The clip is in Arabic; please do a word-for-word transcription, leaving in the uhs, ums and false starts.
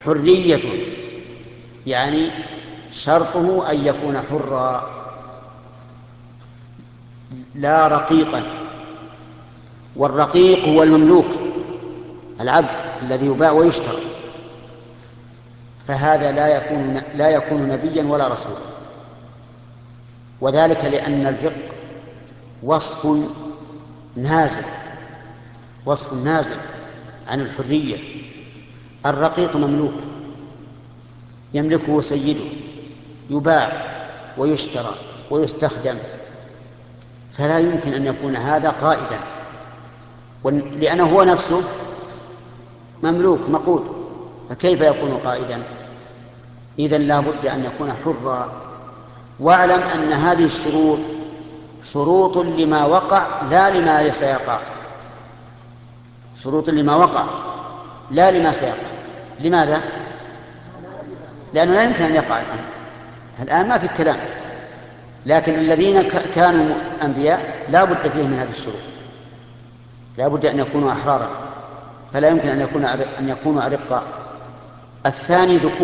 حرية، يعني شرطه أن يكون حرا لا رقيقا. والرقيق هو المملوك، العبد الذي يباع ويشترى، فهذا لا يكون لا يكون نبيا ولا رسولا. وذلك لأن الرق وصف نازل وصف نازل عن الحرية. الرقيق مملوك يملكه سيده، يباع ويشترى ويستخدم، فلا يمكن أن يكون هذا قائدا، لأنه هو نفسه مملوك مقود، فكيف يكون قائدا؟ إذن لا بد أن يكون حرا. واعلم أن هذه الشروط شروط لما وقع لا لما سيقع، شروط لما وقع لا لما سيقع. لماذا؟ لأنه لا يمكن أن يقع الآن الآن ما في كلام، لكن الذين كانوا أنبياء لا بد فيهم من هذه الشروط، لا بد أن يكونوا أحرارا، فلا يمكن أن يكون أن يكونوا أرقاء. الثاني ذكور